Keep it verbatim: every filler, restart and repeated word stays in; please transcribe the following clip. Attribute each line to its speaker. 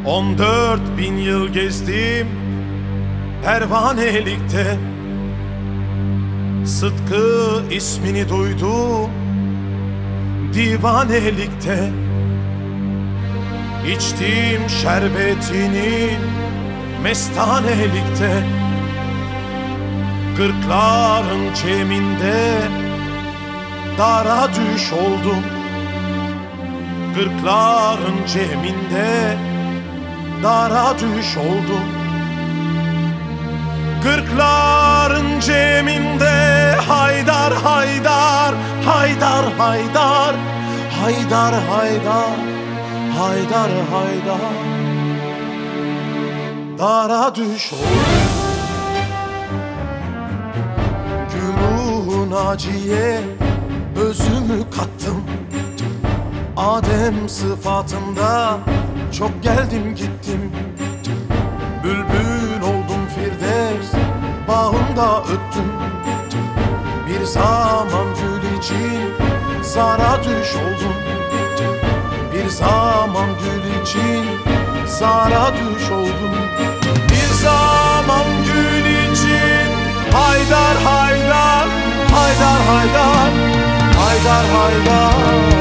Speaker 1: On dört bin yıl gezdim pervanelikte, Sıtkı ismini duydum divanelikte. İçtim şerbetini mestanelikte, Kırkların ceminde dara düş oldum. Kırkların ceminde dara düş oldum. Kırkların ceminde haydar haydar, haydar haydar, haydar haydar, haydar haydar, dara düş oldum. Güruh naciye özümü kattım, Adem sıfatında çok geldim gittim. Bülbül oldum Firdevs bağında öttüm. Bir zaman gül için zara düş oldum. Bir zaman gül için zara düş oldum. Bir zaman gül için haydar haydar, haydar haydar, haydar haydar,